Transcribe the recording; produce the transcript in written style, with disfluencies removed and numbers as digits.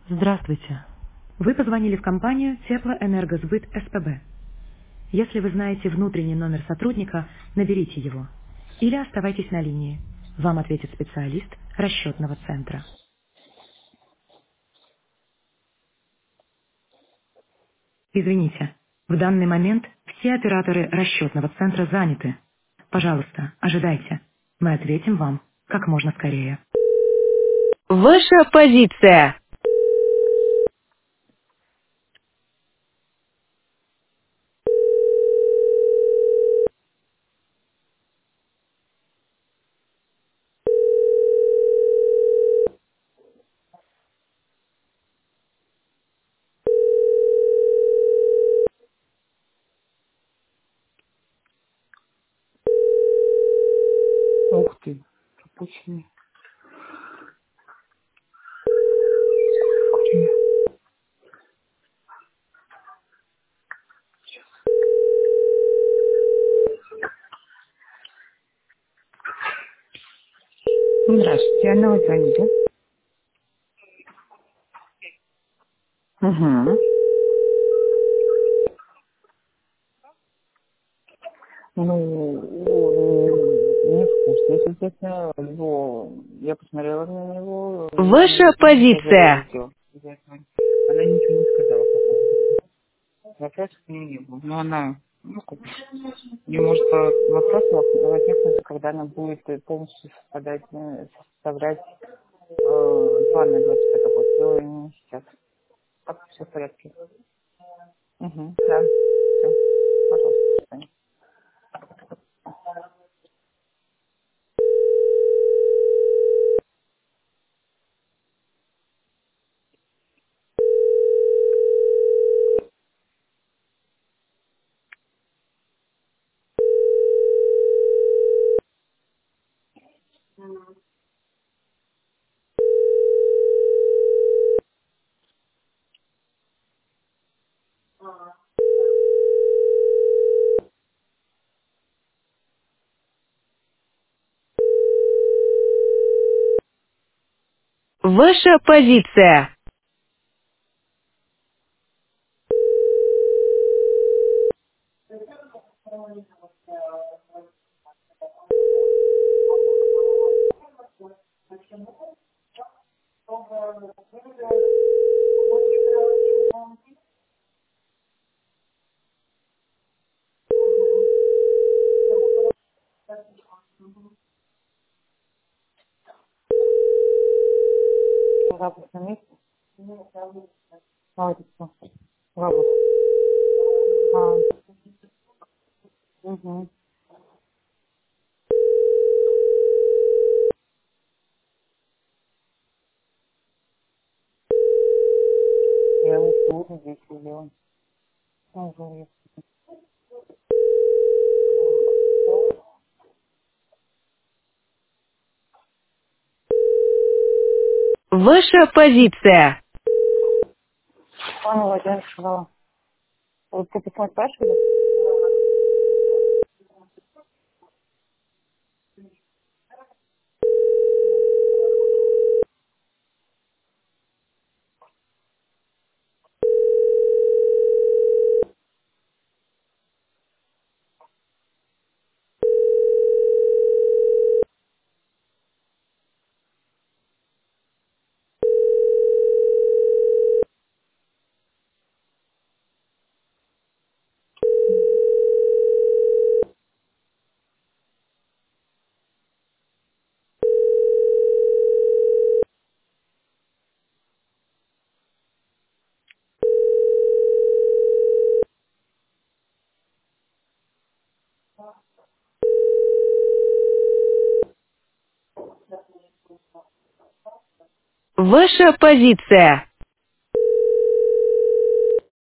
Здравствуйте. Вы позвонили в компанию Теплоэнергосбыт СПБ. Если вы знаете внутренний номер сотрудника, наберите его. Или оставайтесь на линии. Вам ответит специалист расчетного центра. Извините, в данный момент все операторы расчетного центра заняты. Пожалуйста, ожидайте. Мы ответим вам как можно скорее. Ваша позиция. Ух ты, пропущенный. Здравствуйте, Анна, вы звоните? Угу. Не в курсе. Если честно, я посмотрела на него, Ваша и он сейчас позиция. загрузил. Она ничего не сказала по поводу. Вопросов у нее не было. Но она, не может вопрос возникнуть, когда она будет полностью составлять план на 25 год. Но не сейчас. Так, все в порядке. Угу, да. Все. Пожалуйста, до свидания. Ваша позиция. Запуск на месте. Молодец. Запуск. А, угу. Я лучше здесь сделаю. Угу. Ваша позиция. Анна Владимировна сказала. Вот ты письмо спрашивали? Ваша позиция.